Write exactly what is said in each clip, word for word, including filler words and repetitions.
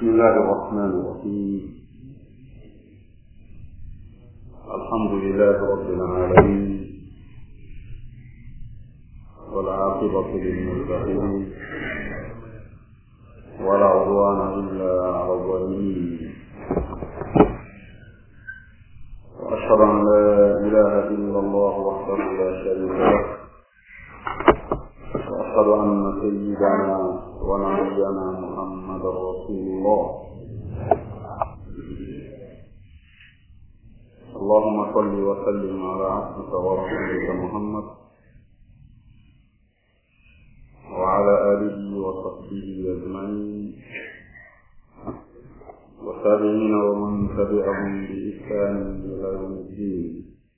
بسم الله الرحمن الرحيم. الحمد لله رب العالمين، والعاقبة للمتقين، ولا عدوان إلا على الظالمين. وأشهد أن لا إله إلا الله وحده لا شريك له، وأشهد أن سيدنا ونبينا محمد رسول الله. اللهم صل وسلم على عبدك ورسولك محمد وعلى آله وصحبه أجمعين، والتابعين ومن تبعهم بإحسان إلى يوم الدين.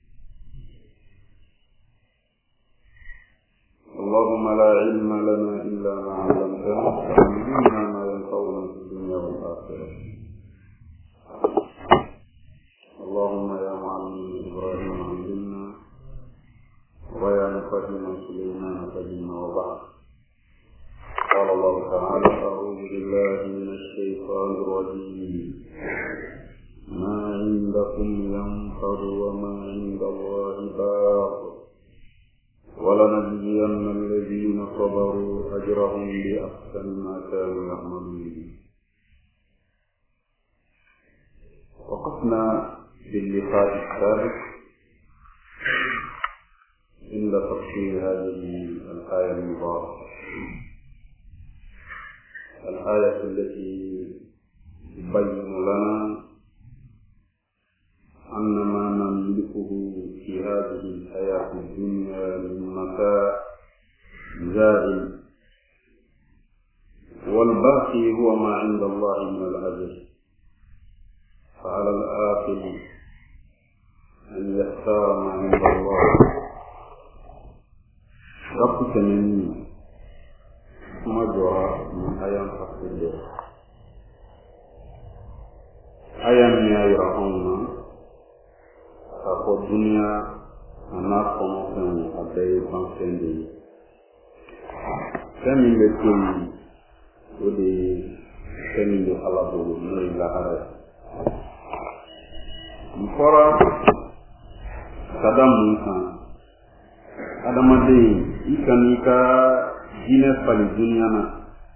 اللهم لا علم لنا إلا ما علمتنا، وعلمنا ما ينفعنا في الدنيا والآخرة. اللهم يا معلم إبراهيم علمنا، ويا مفهم سليمان فهمنا. وبعد، قال الله تعالى: أعوذ بالله من الشيطان الرجيم. ما عندكم ينفد وما عند الله باق، ولنجزين الذين صبروا أجرهم بأحسن ما كانوا يعملون. وقفنا في اللقاء السابق عند تفسير هذه الآية المباركة، الآية التي تبين لنا أن ما نملكه في هذه الحياة الدنيا من متاع زائل، والباقي هو ما عند الله من الأجر. فعلى الآخر أن يختار ما عند الله. ربك مني ما جرى من أيام فقير أيام يا يرحمنا أقول الدنيا أنا قمتن أبي بانسندي كمين بكل ودي كمين بخلابه نري لهذا مفرا كدام نكان أدم دين إكانيكا جينس بالدنيا نا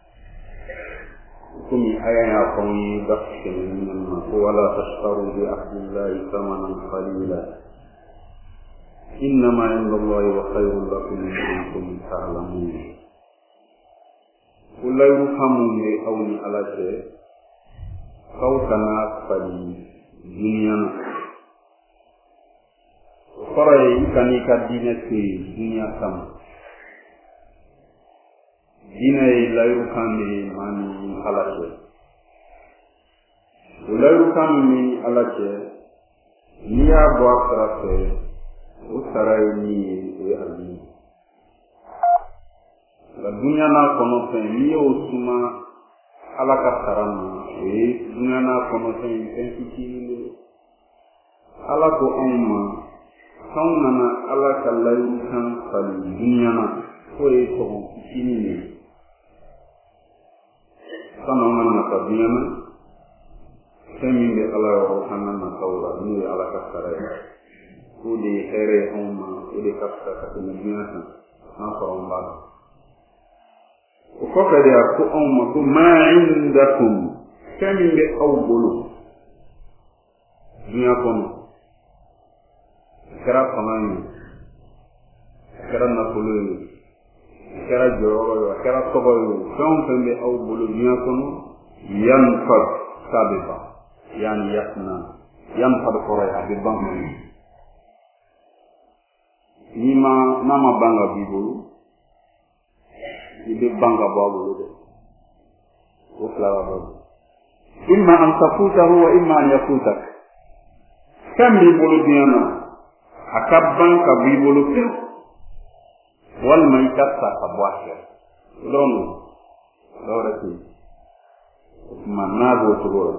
كمي أيها قومي بخشن منما ولا تشتروا بعهد الله ثمنا قليلا إنما عند الله وخير لكم إن كنتم تعلمون. ولا يرحمون لأوني على شيء خوفنا بالدنيا فرأي كانيكا دينة في الدنيا كم دينة لا يرحمني ماني على شيء ولا يرحمني على شيء نيا بواسطة usaraini ya ali la dunya na kono fe ni osuma alaka sarama e dunya na kono fe intensity alako amma sauna na alaka layu kan fali dunya na ko e ko kini ne sana na ka dunya na semi de ala ro hanan na tawra ni alaka saraya ودي خير أمة ودي كفتا كتنبيات نصر الله. وفقد يكو أمة ما عندكم كم بأول دنياكم كرا فماني كرا نقولي كرا جوابي كرا صبايو كم كم بأول دنياكم ينفد سابقا يعني يحنا ينفد قرية بالبنك nima nama banga bibulu ibe banga babulu de woflawa babu imma an tafutahu wa imma an yafutak kam bibulu diana akabban ka bibulu ke wal maikata kabwasha lono lorati manado tugoro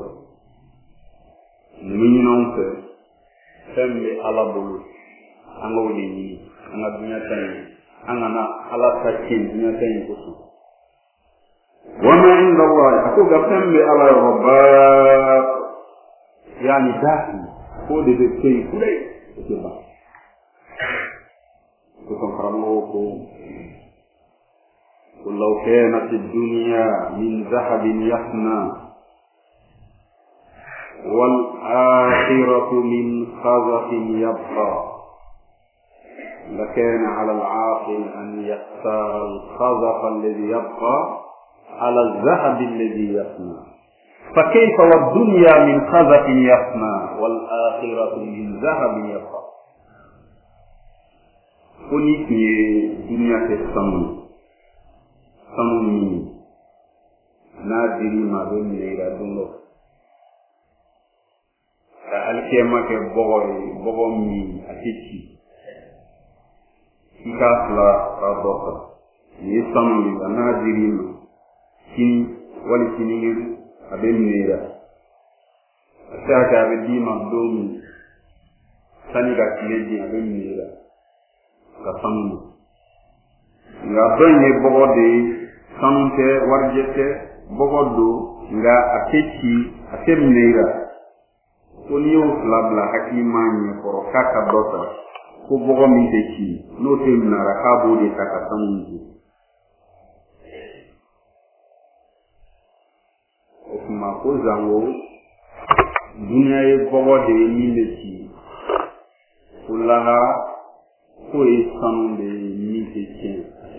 ni nonse sembe alabulu ango ni anga dunya tan anga na ala ta kin dunya tan ko su وما عند الله أكو قبتن بألا رباك يعني داخل كود بكي كلي كتبا كتن خرموكم قل لو كانت الدنيا من ذهب يفنى والآخرة من خزف يبقى لكان على العاقل أن يختار الخزف الذي يبقى على الذهب الذي يفنى فكيف والدنيا من خزف يفنى والآخرة من ذهب يبقى كنت الدنيا تستمر سموني نادري ما بين ليلة دونو كالكيما كبوغي بوغمي أتيتي كاسلا رابطة يسموني نادري ما كني ولي كني أبين ليلة أتاك أبدي مبدومي سنيكا كنيجي أبين ليلة كسموني nga donye bogode sanunte warjete bogodo nga akeki atemneira koniyo flabla hakimanye koro kaka dota ko bogo miteki no temna rakabo de kaka sanunti okuma ko zango dunya e bogode mileki kulaha ko e sanunde miteki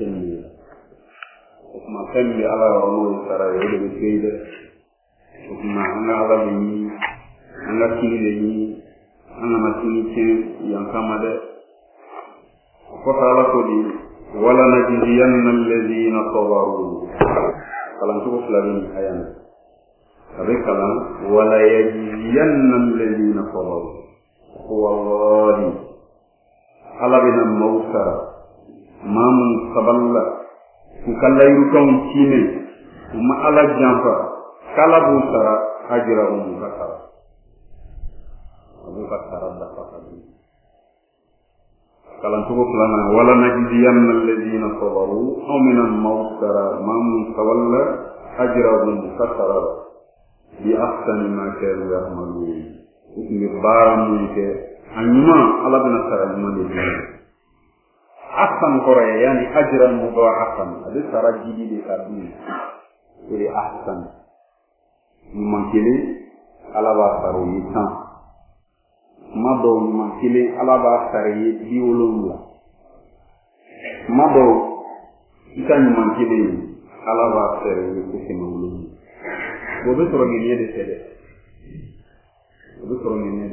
kuma kalli ala rawu tara yau da kai da kuma ana ala ni ana kile ni ana matini ce yan kama da ko tala ko di wala najziyanna alladhina sabaru kalan to flavin ayan abe kalan wala yajziyanna alladhina sabaru wallahi ala bina mawsara mamun saballa ku kallayu ton cine kuma ala jamfa kala busara ajra um bakara abu bakara da fakadi kalan tugo plana wala najziyanna alladhina sabaru aw min al-mawsara mamun saballa ajra um bakara bi ahsani ma kanu ya'malun ukmi baram ke anyuma ala bina sara mani أحسن قرية يعني أجرا مضاعفا هذا سرى جديد كابين ولي أحسن ممكنه على باسرو يسان ما دو ممكنه على باسرو يديولون لا ما دو إذا ممكنه على باسرو يكسمون وبسرو من يد سيد وبسرو من يد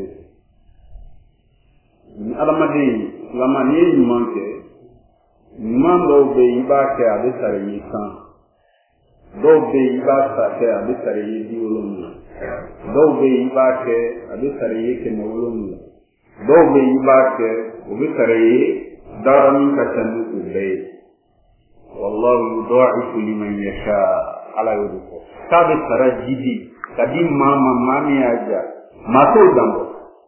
من على مدين لما نيجي ممكن man do be ibake abisare yisan do be ibake abisare yidi olonu do be ibake abisare yake na olonu do be ibake abisare daram ka tanu ubay wallahu yudha'ifu liman yasha ala yudu sabe sarajidi kadim mama mami aja mato dambo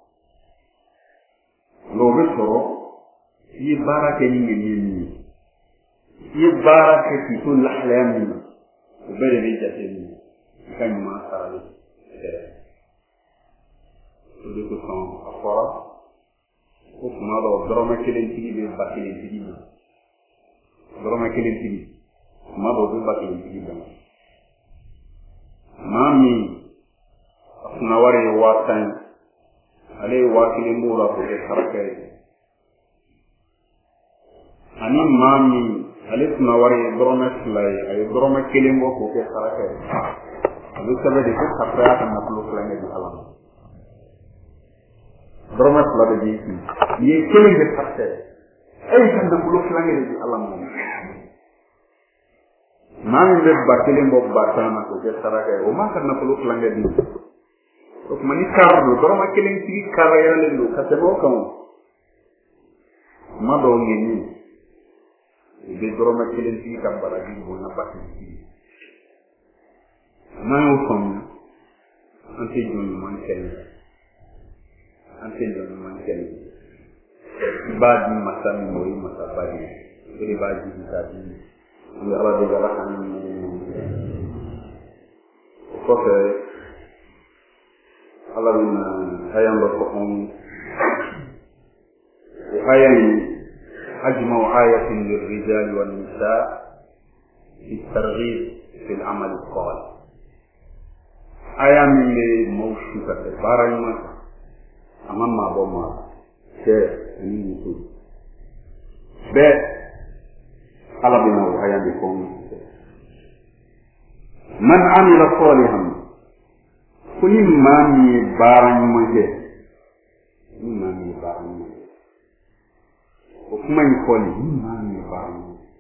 lo besoro yi barake ni ni يبارك في كل أحلامنا وبين جسدنا كان ما صار له تدك كان أفرا وما لو درما كلين تيجي بباكلين تيجي درما كلين تيجي ما لو بباكلين تيجي مامي أصنواري واتن عليه واكلين مورا بوجه حركة أني مامي alif na wari droma slay ay droma kelimbo ko ke saraka alu sabe de ko sapra tan na pulu flange di alam droma slay de yi ye kelimbe fatte ay tan de pulu flange di alam nami be ba kelimbo ba tan ko ke saraka o ma tan na pulu flange di ko mani kardo droma kelimbi karaya le lu ka te mo kam ma do ngeni be doroma kelen ti kambara bi mo na batti ci mayo fam ante joni man ken ante joni man ken badi masami mori masabadi ele badi ta bi ala de gala kan kɔfɛ ala bɛna aya dɔ fɔ anw o aya in ajmau ayatin lirrijali wannisa fi targhib fi al-amal as-salih aya min bɛ maaw su ka kɛ baara ɲuman a ma maa bɔ maa cɛ ani muso bɛɛ ala bɛna o aya de fɔ anw man amila salihan ko ni maa min ye baara ɲuman kɛ ni maa min ye baara ɲuman kɛ o kuma in fɔli ni maa min ye baara ɲuman kɛ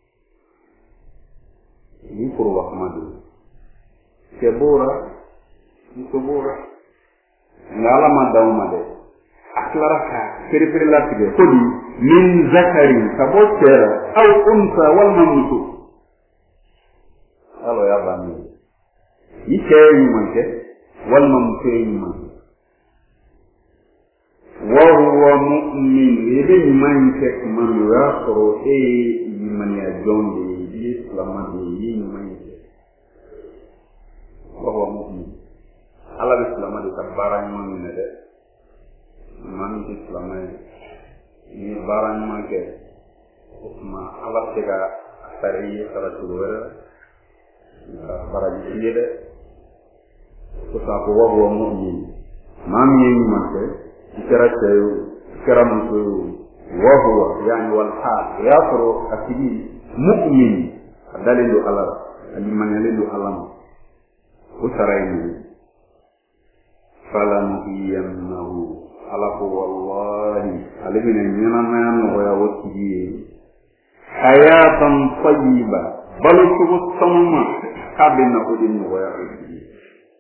ni foroba kuma don cɛ b'o la muso b'o la nka ala ma d'aw ma dɛ a tilara ka perepere latigɛ ko di min zakarin ka bɔ cɛ la aw unsa walima muso alo ya banni i cɛ ye ɲuman kɛ walima muso ye ɲuman kɛ wa huwa mu'min i bɛ ɲuman in kɛ tuma min o y'a sɔrɔ e ye limaniya jɔn de ye i ye silama de ye i ye ɲuman in kɛ wa huwa mu'min ala bɛ silama de ka baara ɲuman minɛ dɛ maa min tɛ silama ye n'i ye baara ɲuman kɛ o tuma ala bɛ se ka a sara i ye sara cogo wɛrɛ la baraji i ye dɛ ko k'a fɔ wa huwa mu'min maa min ye ɲuman kɛ i kɛra cɛ ye o i kɛra muso ye o wa huwa yani wal hal o y'a sɔrɔ a tigi mu'min a dalen don ala la a limaniyalen don ala ma o sara ye nin falanuhiyannahu ala ko wallahi ale bɛna ɲɛnamaya nɔgɔya o tigi ye hayatan tayyiba balo cogo sanuma k'a bɛna o de nɔgɔya o tigi ye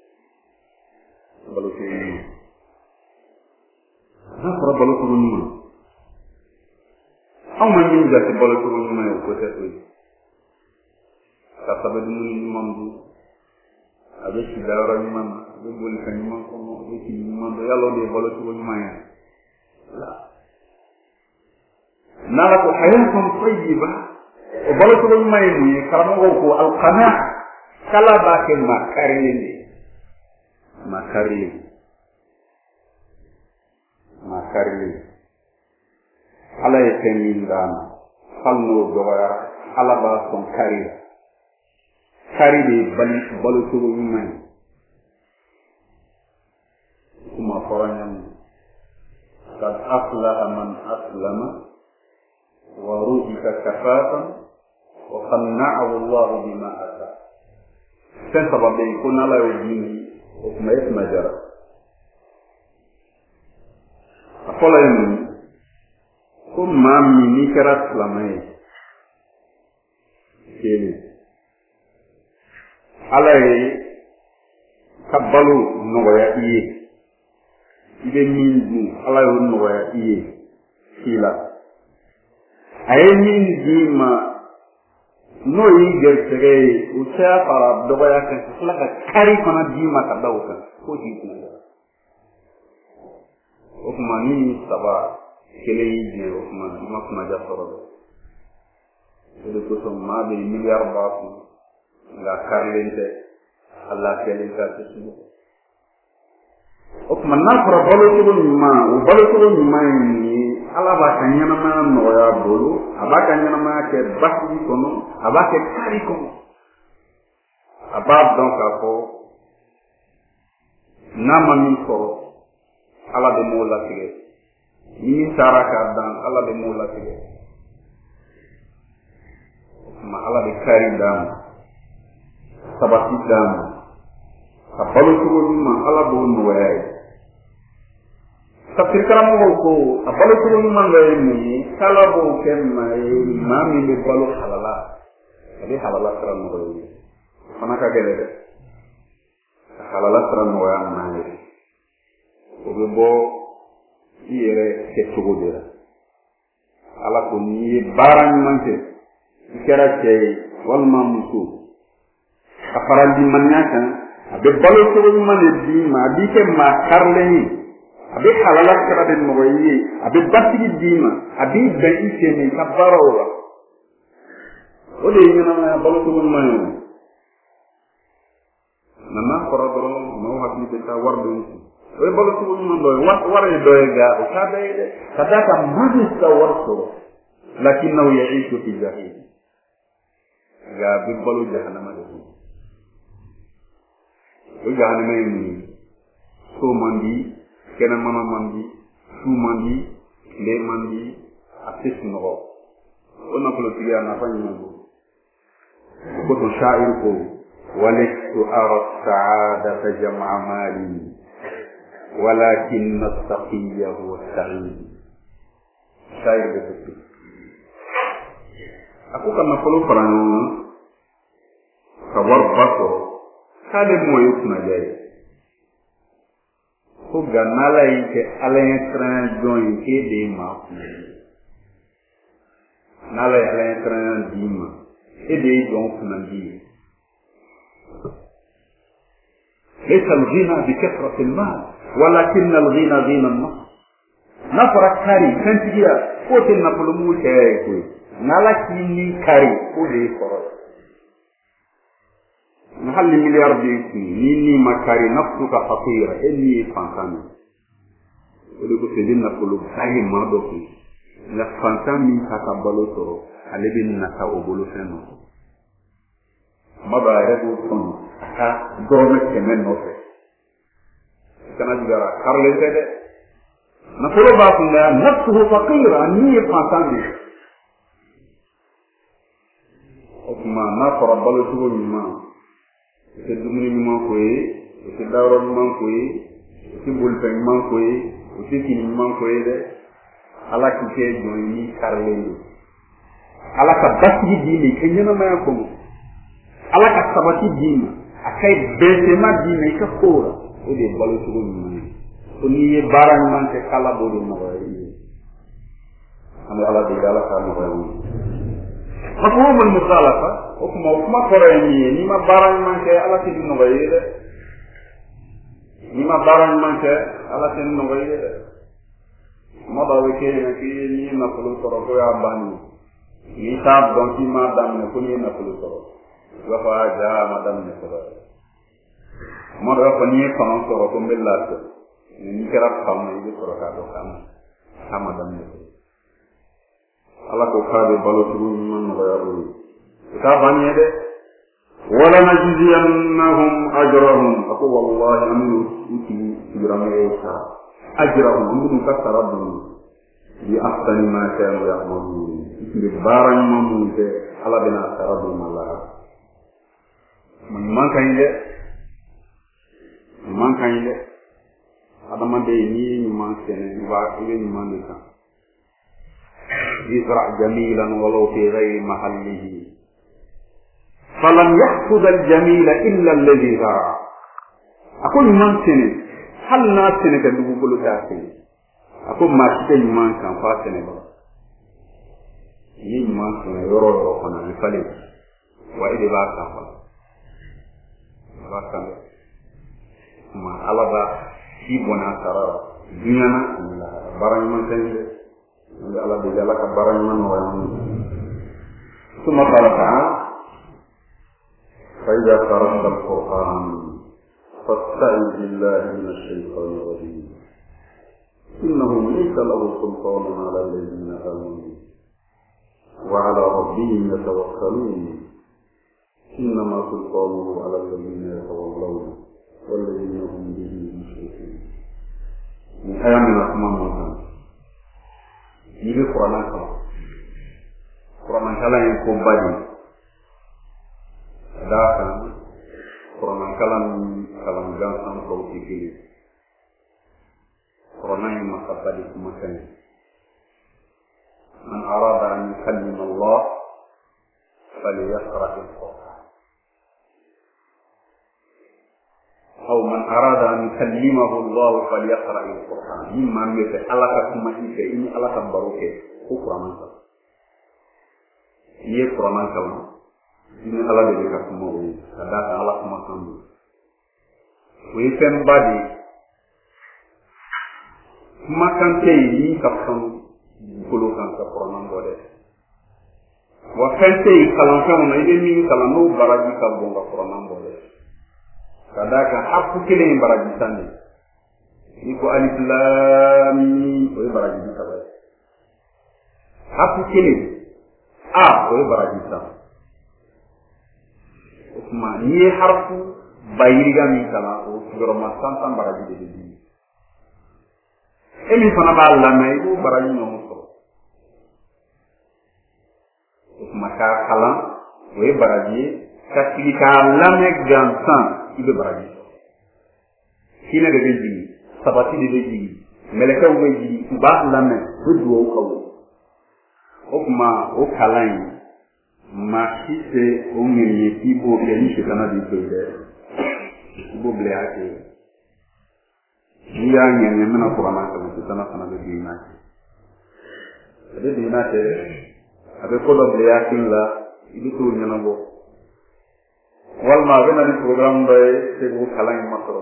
balo cogo ɲuman n'a fɔra balo cogo ɲuman anw ma min jate balo cogo ɲuman ye o ko tɛ to ye karisa bɛ dumuni ɲuman dun a bɛ si dayɔrɔ ɲuman na a bɛ boli ka ɲuman kɔnɔ a bɛ sigi ɲuman dɔn yala o de ye balo cogo ɲuman ye n'ala ko hayatan tayyiba o balo cogo ɲuman ye mun ye karamɔgɔw ko alqana kala b'a kɛ maa karilen de maa karilen maa karilen ala ye fɛn min d'a ma hali n'o dɔgɔyara ala b'a sɔn kari la kari de ye balo cogo ɲuman ye kuma fɔra ɲamu kad aflaha man aslama wa ruzika kafafan wa qanna'ahu Allahu bima ata fɛn saba bɛ yen ko n'ala y'o di ni o kuma e tuma jara a fɔlɔ ye mun ko maa min n'i kɛra silamɛ ye kelen ala ye ka balo nɔgɔya i ye i bɛ min dun ala y'o nɔgɔya i ye si la a ye min d'i ma n'o y'i gɛrɛsɛgɛ ye o caya fara dɔgɔya kan ka tila ka kari fana d'i ma ka da o kan k'o t'i kunna o tuma ni saba kelen y'i jɛ o tuma i ma kumaja sɔrɔ dɛ o de kosɔn maa bɛ miliyari b'a kun nka karilen tɛ a lafiyalen tɛ a tɛ sugu o tuma n'a fɔra balo cogo ɲuman o balo cogo ɲuman ye nin ye ala b'a ka ɲɛnamaya nɔgɔya bolo a b'a ka ɲɛnamaya kɛ basigi kɔnɔ a b'a kɛ kari kɔnɔ a b'a dɔn k'a fɔ n'a ma min sɔrɔ ala bɛ m'o latigɛ ni min taara k'a dan ala bɛ m'o latigɛ o tuma ala bɛ kari d'a ma sabati d'a ma ka balo cogo ɲuman ala b'o nɔgɔya ye tafsir karamɔgɔw ko a balo cogo ɲuman dɔ ye mun ye k'ala b'o kɛ maa ye maa min bɛ balo halala a bɛ halala sira nɔgɔya ye o fana ka gɛlɛn dɛ ka halala sira nɔgɔya maa ye o bɛ bɔ i yɛrɛ kɛcogo de la ala ko n'i ye baara ɲuman kɛ i kɛra cɛ ye walima muso a fara limaniya kan a bɛ balo cogo ɲuman de d'i ma a b'i kɛ maa karilen ye a bɛ halala sira de nɔgɔya i ye a bɛ basigi d'i ma a b'i bɛn i sen i ka baaraw la o de ye ɲɛnamaya balo cogo ɲuman ye nana kɔrɔ dɔrɔn maaw hakili bɛ taa wari dɔn ci o ye balo cogo ɲuman dɔ ye wari ye dɔ ye nka o t'a bɛɛ ye dɛ ka d'a kan maa bɛ se ka wari sɔrɔ lakinnahu yaishu fi jahim nka a bɛ balo jahanama de kɔnɔ o jahanama ye mun ye so man di kɛnɛmana man di su man di tile man di a tɛ sunɔgɔ o nafolotigiya nafa ɲuman don o kosɔn sha'ir ko walistu ara sa'adata jam'a mali walakin as-saqiyya huwa as-sa'id sha'ir bɛ fɔ a ko ka nafolo fara ɲɔgɔn kan ka wari ba sɔrɔ k'ale mɔ ye kunnaja ye ko nka n'ala y'i kɛ ala ye siran jɔn ye k'e de ye maa kunna n'ala ye ala ye siran d'i ma e de ye jɔn kunnandi ye ليس الغنى بكثرة المال ولكن الغنى غنى النفس نفر كاري كنتيا قلت نقول مو كاي نالا كيني كاري قولي فرص نحل مليار ديكي نيني مكاري نفسك خطيرة إني فانتاني ولكن سيدين نقول باي ما دوكي لا فانتاني كتبالو ترو على بين نتا أبولو سنو ما بعرفه فن aka dɔrɔmɛ kɛmɛ nɔfɛ kana jigara karilen tɛ dɛ nafolo b'a kun dɛ nafsuhu faqira ni ye fantan de o tuma n'a fɔra balo cogo ɲuman o tɛ dumuni ɲuman ko ye o tɛ dayɔrɔ ɲuman ko ye o tɛ bolifɛn ɲuman ko ye o tɛ fini ɲuman ko ye dɛ ala k'i kɛ jɔn ye ni karilen don ala ka basigi d'i ma i ka ɲɛnamaya kɔnɔ ala ka sabati d'i ma a kai bɛnsɛma d'i ma i ka ko la o de ye balo cogo ɲuman ye ko n'i ye baara ɲuman kɛ k'ala b'o de nɔgɔya i ye an bɛ ala deli ala k'a nɔgɔya u ye mafhumul mukhalafa o kuma o kuma kɔrɔ ye min ye n'i ma baara ɲuman kɛ ala tɛ nɔgɔya i ye dɛ n'i ma baara ɲuman kɛ ala tɛ nɔgɔya i ye dɛ kuma dɔw bɛ kɛ yen k'i n'i ye nafolo sɔrɔ ko y'a bannen n'i t'a dɔn k'i m'a daminɛ ko n'i ye nafolo sɔrɔ i b'a fɔ a jaa a ma daminɛ fɔlɔ kuma dɔw b'a fɔ n'i ye fanga sɔrɔ ko n bɛ lafiya n'i kɛra fanga i bɛ sɔrɔ k'a dɔn k'a ma k'a ma daminɛ fɔlɔ ala ko k'a bɛ balo cogo ɲuman nɔgɔya o ye o t'a bannen ye dɛ wala najziyannahum ajrahum a ko walahi an b'u tigi sigiramɔgɔw sara ajrahum an b'u ka sara dun bi ahsani ma kanu ya'malun u bɛ baara ɲuman minnu kɛ ala bɛna sara d'u ma lahara ɲuman ka ɲi dɛ ɲuman ka ɲi dɛ adamaden n'i ye ɲuman sɛnɛ i b'a i bɛ ɲuman de kan ازرع جميلا ولو في غير محله فلن يحصد الجميل الا الذي زرع اكون من سنه هل ناس سنه كدو كلو تاسي اكون ما شيء من كان فاسنه با ni man sene yoro yoro kono ni fale wa ide ba ta fa ba ta ma ala ba si bona sara dunyana la barang man sene Allah dijala ka barang man wa ثم قال تعالى فإذا قرأت القرآن فاستعذ بالله من الشيطان الرجيم إنه ليس له سلطان على الذين آمنوا وعلى ربهم يتوكلون إنما سلطانه على الذين يتولون والذين هم به مشركون من أيام الأسمان والسلام ni be Qur'an kalan Qur'an kalan yang ko badi da kan Qur'an kalan kalan gansan ko tikili Qur'an yang makabadi kumakan man arada an yukallim Allah falyaqra al-Qur'an أو من أراد أن يكلمه الله فليقرأ القرآن مما يفعل الله كما يفعل إني الله كبروك هو قرآن كلام هي قرآن كلام إني الله بيجي كما هو هذا الله كما كم ويفهم بدي ما كان تيجي كفن بقوله كان كقرآن بوده وكان تيجي كلام كم نيجي مين كلام نو برادي كبون كقرآن بوده kadaka harfu kelen baraji tanni ni ko alif lam mim o baraji tabai harfu kelen a o baraji tan kuma ni harfu bayiriga min kala o sigoroma santan baraji de di emi fana ba lamay o baraji no mo kuma ka kala o baraji ka tilika lamay gansan ibe baraji kina de beji sabati de beji meleka o beji ba lamay o duwo ko o kuma o kalain ma hisse o ngiri tibo ke ni shikana di toide tibo ble ake ya ngene mena qur'ana ka mo sana sana de dina de dina te abe ko do ble ake la ibi to nyana bo wal ma bena ni program be te bu kalain makro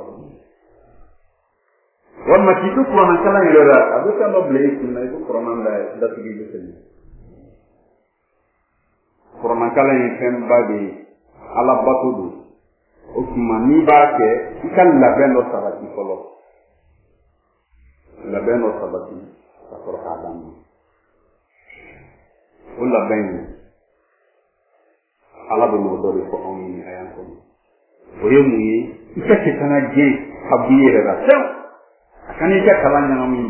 wal ma kitu qur'ana kala ngera abe ka do ble ake na ibu qur'ana la da tibi de tani Qur'an kala yin fen babi ala batudu o kuma ni ba ke ikal labeno sabati folo labeno sabati akor adam o labeno ala bo mo do ko on ni ayan ko o yemu yi ikake kana je habiye ra sem akani ka kala nyama mi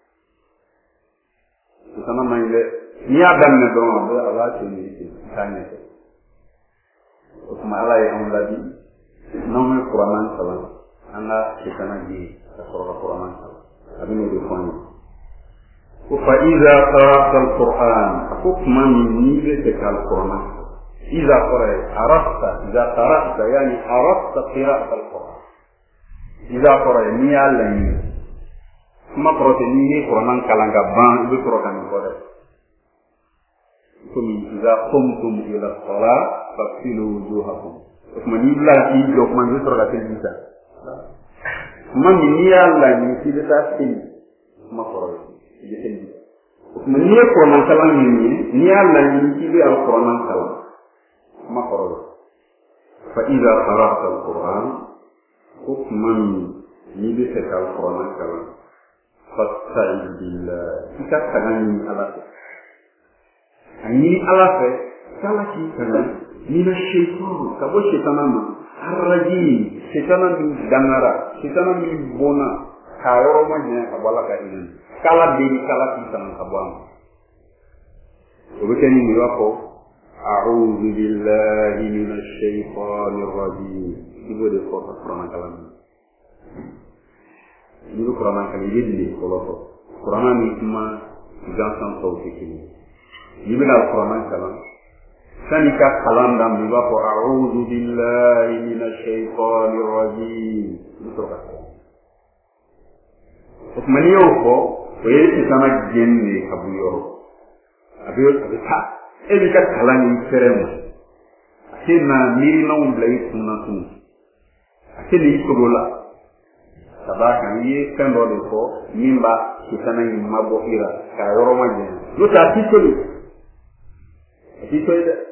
sana maile ni adam ne do ala ce ni tanya ko kuma ala ya amla di namu Qur'an salam anga kitana di Qur'an Qur'an abinu do fani ko fa iza qara'ta al-Qur'an hukman min nibati al-Qur'an iza qara'a arafta iza qara'ta yani arafta qira'at al-Qur'an iza qara'a ni alla ni kuma qara'a ni Qur'an kalanga ban bi Qur'an ko ثم إذا قمتم إلى الصلاة فاغسلوا وجوهكم ثم نيلا في جوك من ذكر الجنة من نيلا من في ذاتين ما قرأ ثم نيلا قرآن كلام نيلا من في القرآن كلام ما قرأ فإذا قرأت القرآن حكما نيلا القرآن كلام فاستعذ بالله kita tangan Allah ani ala fe kala ki kana ni na shaytan ka bo shaytana ma arraji shaytana min danara shaytana min bona ka yoro ma ne ka bala ka ni kala de kala ki tan ka bo am o be tani ni wako a'udhu billahi minash shaytanir rajim ibo de ko ta qur'an kala ni ni qur'an kala yedli ko lo ko qur'an ni kuma gansan sauti kini يبنى القرآن كلام ثاني كلام دام يبقى أعوذ بالله من الشيطان الرجيم وكمان يوفو ويلي سما جنني أبو يورو أبو يورو أبو تا إبي كلام يفرم أكينا ميري نوم بلاي سنة أكينا يسولا sabaka yi kan do ko nimba kitana yi mabo ira ka yoro maje luta tikoli tikoli da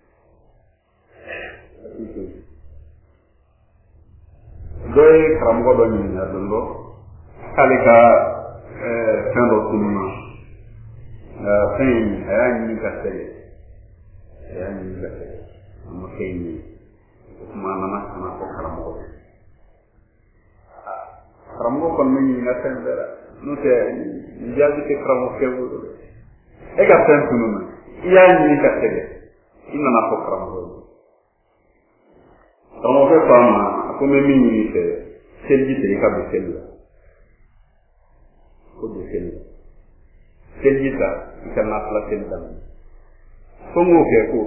doy karamgo do ni na dondo kalika eh kan do kunma eh fen ayani ka sele ayani ka sele mo kayni kuma mama sama ko karamgo karamgo kon ni na sen dara no te jabi te karamgo ke bu e ga sen kunuma iya ni ka tege ina na ko karamgo karamgo ke fama ko me mi ni te selji te ka be selja ko be selja selji ta ka na pla selja ko mo ke ko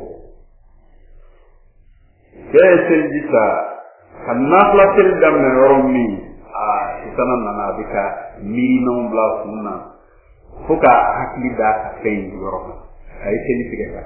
ke selji ta ka na pla selja me romi sana nana bika miri non bla sunna fuka hakli da ka kai yoro ay teni fike ka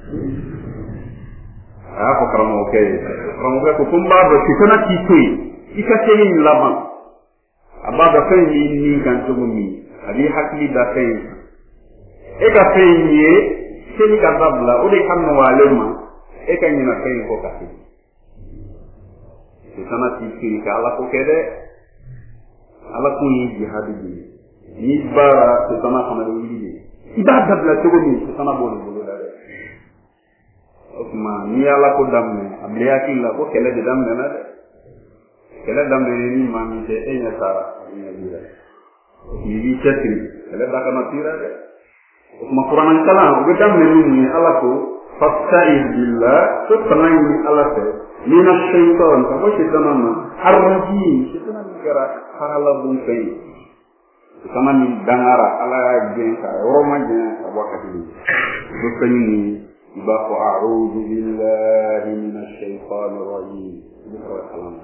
ah ko karamo okay karamo ko kumba do kitana kitoi ika teni lama aba da kai ni ni kan to mi abi hakli da kai e ka kai ni teni ka babla o de kan no walema e ka ni na kai ko ka setana ti firi ka ala ko kede ala ko yi jihad bi ni bara setana kana yi ida dabla to ni setana bolu bolu la de okuma ni ala ko damme abliya ki la ko kele de damme na de kele damme ni ma mi de enya sara ni dira ni bi chatri kele da kana tira de okuma qur'an kala o damme ni ala ko fasta'iz billah to tanai ni ala te min ash-shaytan ka ko shaytan ar-rajim shaytan gara hala bun kai sama ni dangara ala jenka roma jenka wakati ni do kani ba ko a'udhu billahi min ash-shaytan ar-rajim dikra kalam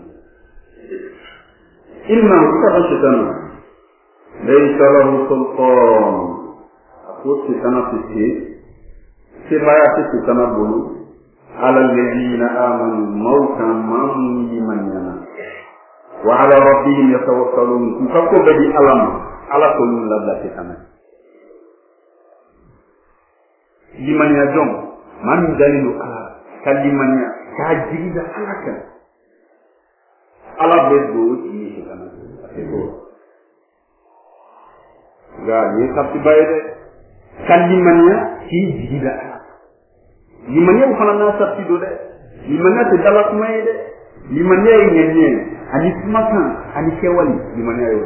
inna shaytan laysa lahu sultan aku shaytan fi sebaya shaytan bulu ala alladhina amanu mawtan man limanana wa ala rabbihim yatawakkalun fakko badi alam ala kullu ladati kana limanya jom man dalilu ala kalimanya kajida alaka ala bedo ini kana itu ga ni sabti bayde kalimanya kajida limanya ukana na sabti do de limanya te dalak may de limanya yenye ani smatan ani kewali limanya yo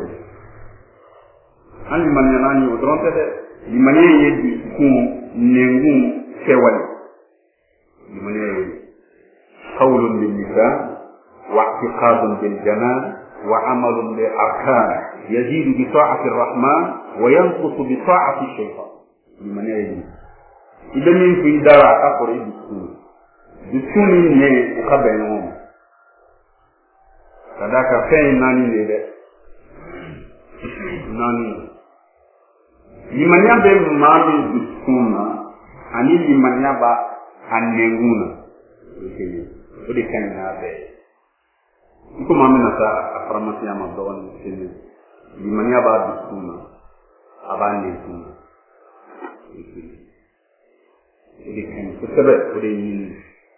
an limanya nani o dronte de limanya yedi ku nengu kewali limanya yo qawlun bil lisan wa i'tiqadun bil janan wa amalun bil arkan yazidu bi ta'ati ar-rahman wa yanqusu bi ta'ati ash-shaytan limanya yo idan min fi dara ka ko ibi dukuni ne ka beno kadaka fen nani ne de nani limanya be mami dukuna ani limanya ba anenguna ikini odi kan na be ko mami na sa aframati ama don ikini limanya ba dukuna abande dukuna ikini odi kan ko sabe odi ni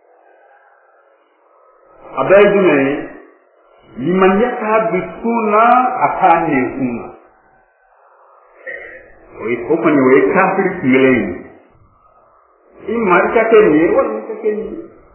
abaydu ne liman yaka bisuna atane kuna oi kopani oi kafir kilei imma ikate ni wala ikate ni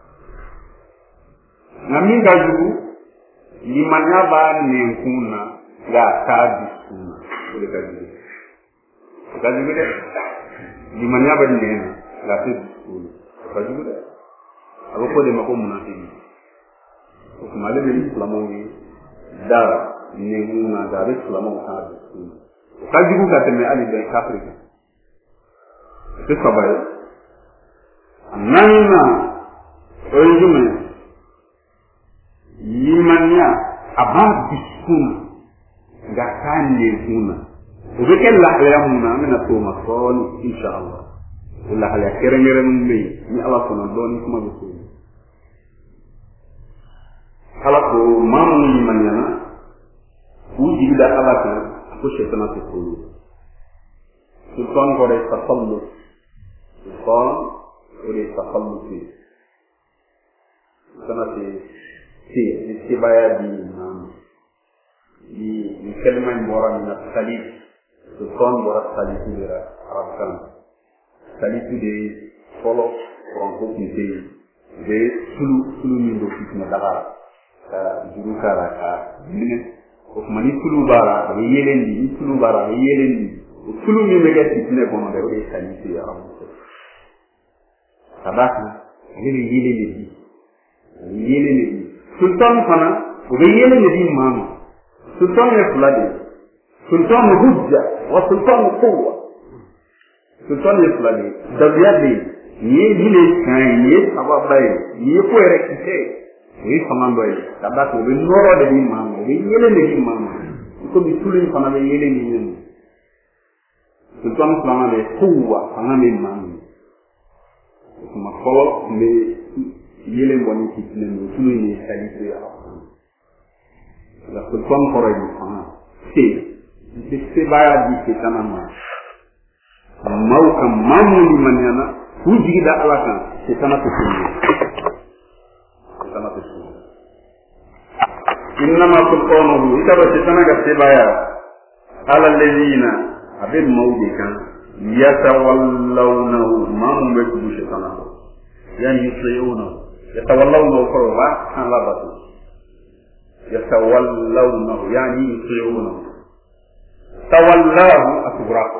nami gaju liman yaba ne kuna ga ka bisuna oi gaju gaju de liman yaba ne la bisuna gaju de abo ko de mako munafiki kumale be islamu ni dara ni nguna dara islamu ha kajibu ka teme ali be kafirika ce sabaye nanina ojume limanya abadi kuna gakane kuna ubeke la yamuna amena to masoni inshallah la hala kerengere mbe ni ala kono doni kuma bisu halako mamu ni manyana uji da halaka ko shaytan ko ko sultan gore tasallu sultan gore tasallu fi sana ti ti ti baya di nam di ni kelma mbora na salib sultan mbora salib dira arab kan salib de solo franco ki te de sulu sulu ni do fitna dara juru kara ka mine ko mani kulu bara be yelendi ni kulu bara be yelendi kulu ni mega titne kono de o tani ti ya ramu sabaka ni yelendi yelendi sultan fana o be yelendi di mama sultan ya fulade sultan hujja wa sultan quwwa sultan ya fulade dabiyadi ni dile kan ni sababai ni ko erekite wi famando yi kada ko be noro de ni mama be yele ni mama ko bi tulin fana be yele ni ni to tam fana be kuwa fana be mama kuma ko me yele mboni ci ni ni tulin ni salite ya la ko tam ko ray fana ci ci ci baya di ci tanama mau kam mamu ni manana huji da alaka ci tanatu ci sama tu إنما سلطانه إذا بشتنا كتبايا على الذين أبين موجكا يتولونه ما هم بيكبوا شيطانه يعني يطيعونه يتولونه فروا عن لبطه يتولونه يعني يطيعونه تولاه أكبره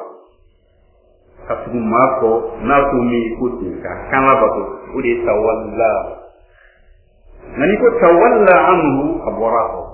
كتبماكو ناكو مي كوتنكا كان لبطه ودي تولاه نانيكو تولى عنه أبوراكو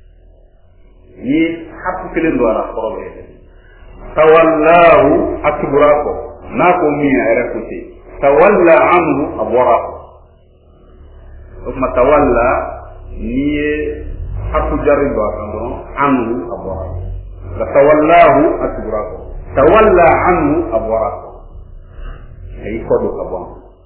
ni hapu kelen do ara forobe tawallahu akbarako nako mi ara kuti tawalla anhu abwarako kuma tawalla ni hapu jarido ando anhu abwarako la tawallahu akbarako tawalla anhu abwarako ay kodo kabon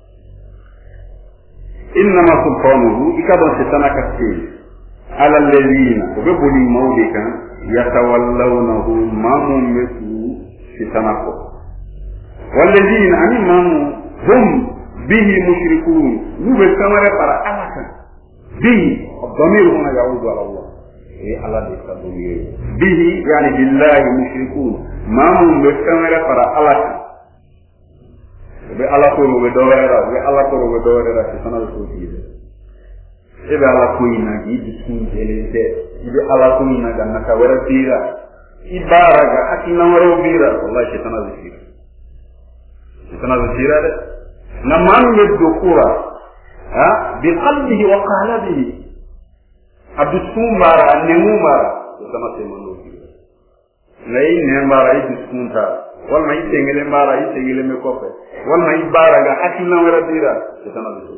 inma sultanuhu ikadon sitana kasi على الذين وببني مولك يتولونه مامون يسو شتناكو والذين أمام هم به مشركون نوبل كمرة para ألكا به الضمير هنا يعود على الله إيه الله ليس الضمير به يعني بالله مشركون مامون بكمرة para ألكا وبألا كورو بدورة وبألا كورو بدورة شتناكو كده ebe ala kuina gi disun elente ibe ala kuina ganna ka wara tira ibaraga akina wara bira wallahi shaytana zikira shaytana zikira de na man yeddo kura ha bi qalbihi wa qalbihi abdusum mara nemu mara shaytana se manu zikira nay ne mara idun ta wal may tengele mara itengele me kofe wal may baraga akina wara tira shaytana zikira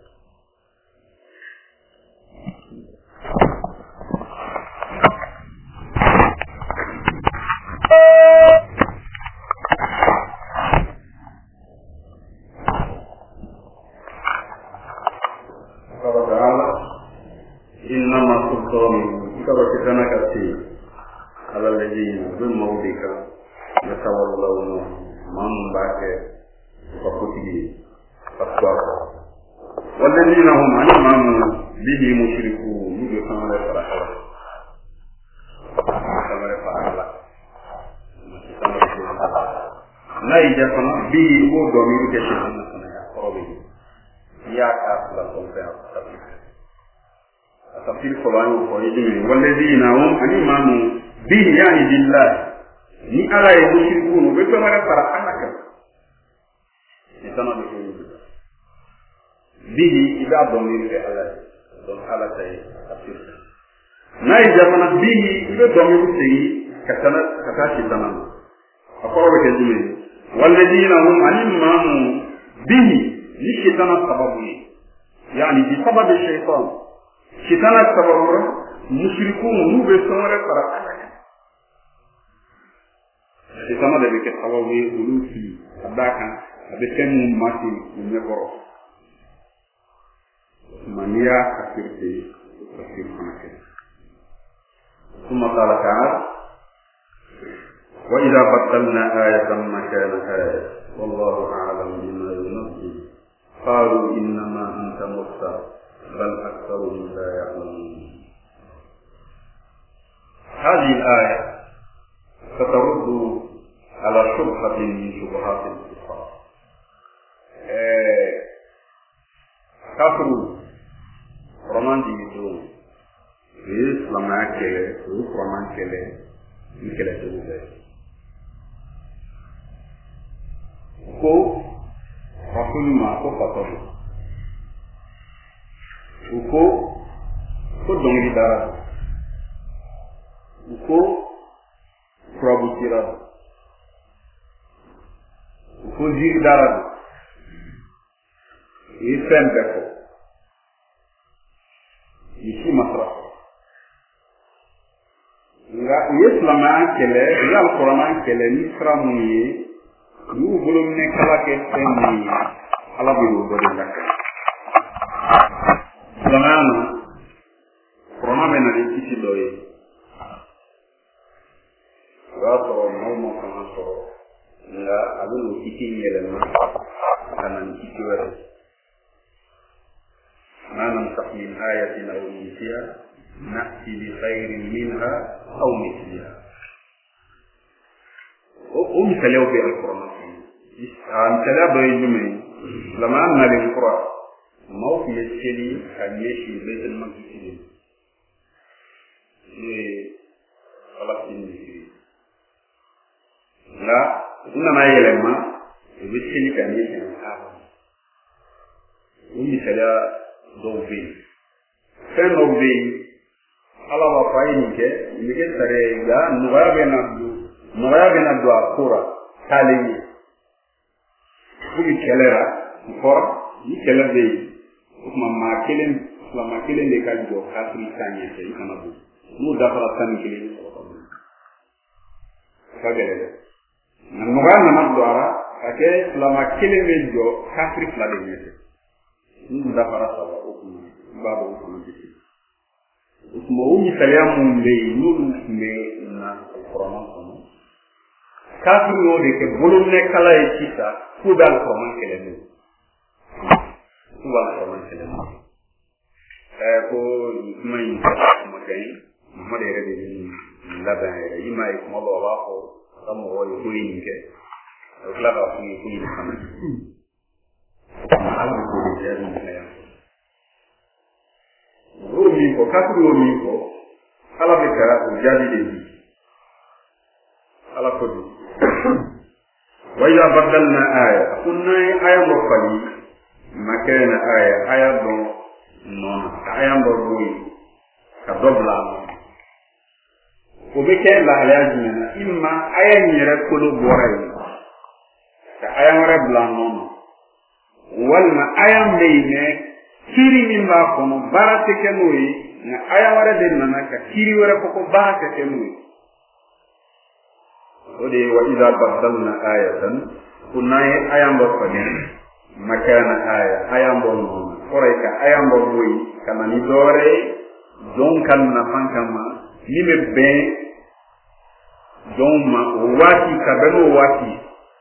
إنما سلطانه كما كان كثير على الذين بموتك يتولونه من بعد فقتله فاصبروا والذين هم عن إمام به مشركون يجب أن يفرحوا كما يفعل لا يجب به هو ضمير كشف أن يقربه يا كافر الصنفاء تفسير القرآن والقرآن والذين هم الإمام به يعني بالله ni ala ya mushrikun be to mara para anaka itana be bihi ida domir be ala don ala tay tafsir nay jamana bihi ida domir tay katana katashi tanan akoro be kejime walladina hum al-imam bihi ni shaytana sababu yani bi sababi shaytan shaytana sababu mushrikun nu be to mara para anaka shaytana de be sababu ulusi adaka abeken mati ne boro mania kafirti kafir fanake ثم قال تعالى وإذا بدلنا آية مكان آية والله أعلم بما ينزل قالوا إنما أنت مفتر بل أكثرهم لا يعلمون. هذه الآية سترد على شبهة من شبهات الكفار. كفروا رمان ديتون Islam akele, Islam akele, ikele tuwe. Ko rasulma ko fatolu. Uko ko dongi dara. Uko prabutira. Uko jiri dara. Islam beko. Isi masra. nga Islam akele ya Al-Qur'an akele ni framuye nu bolom ne kala ke tenni ala bi do do dak zamana Qur'an men na ci doye wa to no mo kana so nga alu ci ci yele na kana ci ci wara manam sax min ayatina wa misiya na'ti bi khairin minha aw mithliha o misali o be alquran am tala bay jume lama anna lil qur'an maw fi yashili an yashi bayt al maqdis ni ala tin la una ma yelema be yashili kan yashi ha o misali do be sen o be ala wa fayni ke ni ke tare ga nuga be na du nuga be na du akura tali bugi kelera for ni kelebe kuma ma kelen la ma kelen de ka jo khasri tanye te kana bu mu da fara tan kelen ka gele na nuga na ma do ara ake la ma kelen de jo khasri fla de ne mu da fara sa o kuma ba do kuma de kuma o mi salamu be nu me na qur'an kono kafir yo de ke bolum ne kala e kita ku dal ko man kele ni ku dal ko man kele ni eh ko mai mo gay mo de re ni la ba re ima e mo do ba ko tam mo yo ku ni ke o kla ba ku ni ku ni sama ala ko de ni ne ya o mi ko kafir yo mi ko ala be ka o jadi de ni ala ko di وإذا بدلنا آية قلنا آية مفعلي مكان آية آية دون نون آية مبوي كدبلا وبكين لا يجمعنا إما آية نيرت كل بوري كآية مربلا نون والما آية مبينة كيري من باكم بارتك نوي آية مربلا كيري ورقكم بارتك نوي ودي وإذا بدلنا آية كنا آيام بفدين مكان آية آيام بنون فريك آيام بوي كما ندوري دون كان نفان كما نمبين دون ما واتي كبنو واتي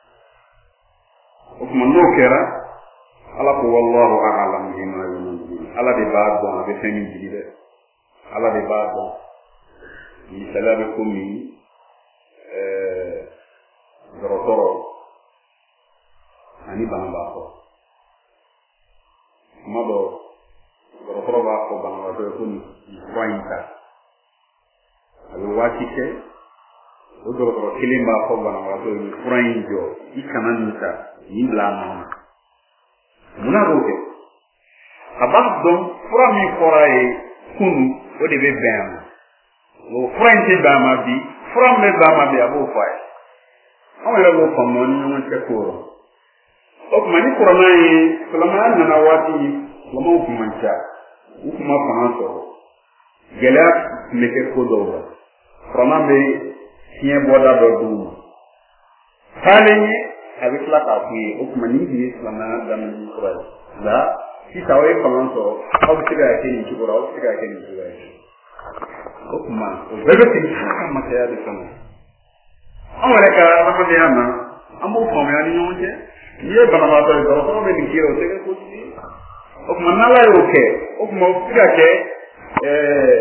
وكما نوكرا على والله أعلم بما ينزل على دي بعض دون بسمين جديدة على دي بعض دون يسلامكم dorotoro ani bana ba ko mado dorotoro ba ko bana ba ko ni wainta ayo watike o dorotoro kilimba ko bana ba ko ni furainjo ikananita ni blama muna roke abado fura mi forae kunu o de be bam o furainte ba ma bi fura me ba ma bi abo fai awon le ko mo ni won se ko o kuma ni korona yi salama na na wati lo mo kuma cha u kuma fa so gela me ke ko do korona be tien boda do du fale ni avec la ta fi o kuma ni bi salama dan ko da si tawe fa so o ti ga ke ni ko o ti ga ke ni ko o kuma o bebe ti ka ma ke ya de kono awale ka na de ama ambo ko me ani nyonje ye bana ma to do ko be ni kiro te ko ti o kuma na la yo ke o kuma o ti ga ke eh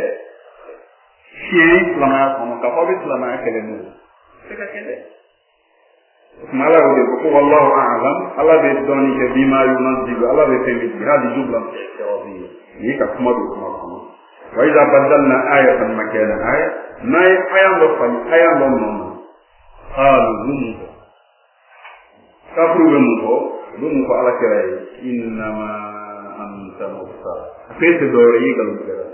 shi la ma ko ka ko be la ma ke le no te ka ke le kuma la yo ko wallahu a'lam ala be doni ke bima yunzilu ala be te bi hadi jumla ke wazi ni ka kuma do kuma ko wa iza badalna ayatan makana aya nay ayan do fa ayan do no qalu zunko kafru zunko zunko ala kirai innama anta muftar fete dore yi galu gara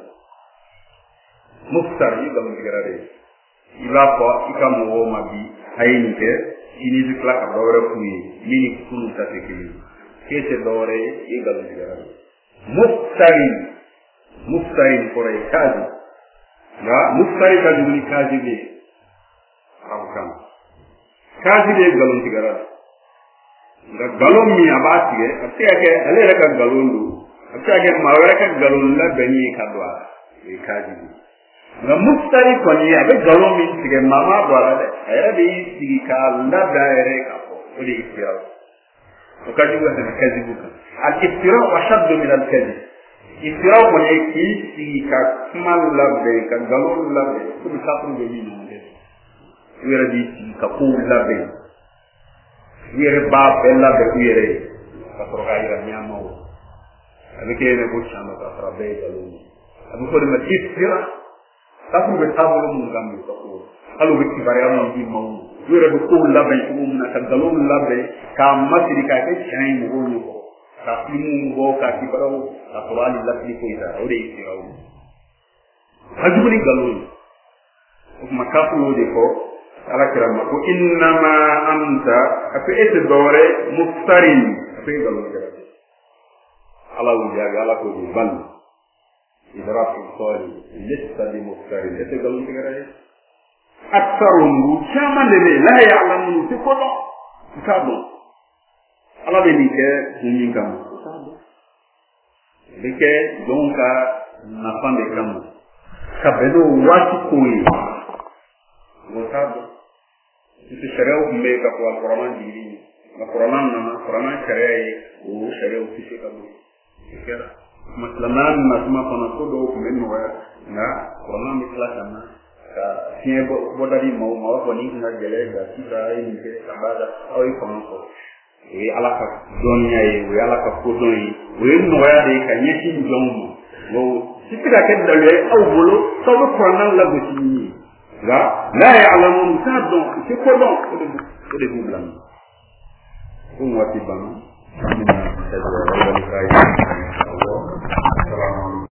muftar yi galu gara de ila ko ikamu wo mabi hayinke ini dikla ka dore kuyi mini kunu tateke fete dore yi galu gara muftari muftari kore kazi ya muftari kazi ni kazi be awkan kazi de galon tigara ga galon mi abati ge atia ke ale reka galon du atia ke mawara ka galon la bani kadwa e kazi ga muftari ko ni abe galon mi tige mama bwara de era de tigi ka la daire ka ko odi istira o kazi wa na kazi buka al istira wa shadd min al kazi isira kɔni k'i sigi ka kuma labɛn ka nkalon labɛn komi kafiri bɛ min na dɛ u yɛrɛ b'i sigi ka kow labɛn u yɛrɛ b'a bɛɛ labɛn u yɛrɛ ye ka sɔrɔ k'a yira ɲɛmaw a bɛ kɛ yɛrɛ ko tiɲɛ don ka sɔrɔ a bɛɛ ye nkalon ye a bɛ fɔ de ma isira kafiri bɛ taabolo mun kan bi ka ko hali u bɛ kibaruya mun di maaw ma u yɛrɛ bɛ kow labɛn cogo min na ka nkalon labɛn k'a masiri k'a kɛ tiɲɛ ye mɔgɔw ɲɛ kɔrɔ ka filimu bɔ ka kibaruyaw ka sɔrɔ hali lasiri foyi t'a la o de ye siraw ye ka jugu ni nkalon ye o tuma kafiri y'o de fɔ ala kira ma ko innama anta a ko e tɛ dɔwɛrɛ muftarin a ko e nkalon kɛra ala y'o jaabi ala k'o de bal idrafu sɔɔri lesta bi muftarin e tɛ nkalon tigɛra ye aksarum caman de bɛ yen la ya'lamun u tɛ ko dɔn u t'a dɔn ala bɛ nin kɛ kun min kama u t'a dɔn o bɛ kɛ jɔnw ka nafa de kama ka bɛn n'o waati kow ye o t'a dɔn nti sariyaw tun bɛ yen ka fɔ a kɔrɔman jigin nka kɔrɔman nana kɔrɔman sariya ye o sariyaw tɛ se ka bɔ o kɛra tuma silamɛya nana tuma kɔnɔ ko dɔw tun bɛ nɔgɔya nka kɔrɔman bɛ tila ka na ka fiɲɛ bɔda di maaw ma a b'a fɔ nin kun ka gɛlɛn nka sisan a ye nin kɛ ka b'a la aw ye fanga sɔrɔ o ye ala ka dɔnniya ye o ye ala ka kodɔn ye o ye nɔgɔya de ye ka ɲɛsin jɔnw ma o si tɛ ka kɛ dalu ye aw bolo k'aw bɛ kuranna lagosi ni ye nka n'a ye alamu u t'a dɔn u tɛ kodɔn o de o de b'u bila min ko waati banna an bɛna